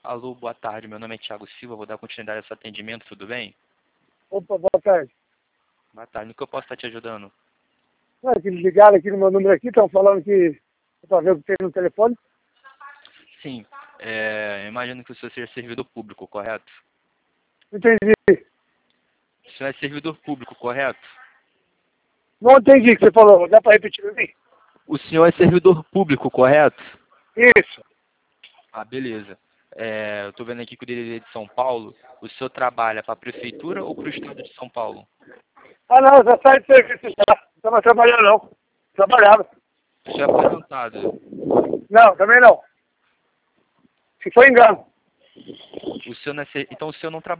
Alô, boa tarde. Meu nome é Thiago Silva. Vou dar continuidade ao seu atendimento, tudo bem? Opa, boa tarde. Boa tarde. No que eu posso estar te ajudando? Ah, que me ligaram aqui no meu número aqui, estão falando que para ver o que tem no telefone. Sim. Imagino que o senhor seja servidor público, correto? Não entendi. O senhor é servidor público, correto? Não entendi o que você falou. Dá para repetir para mim? O senhor é servidor público, correto? Isso. Ah, beleza. Eu estou vendo aqui que o DDD é de São Paulo. O senhor trabalha para a prefeitura ou para o estado de São Paulo? Ah, não, já saí de serviço já. Não estava trabalhando, não. Trabalhava. O senhor é aposentado. Não, também não. Se foi engano. Então o senhor não trabalha.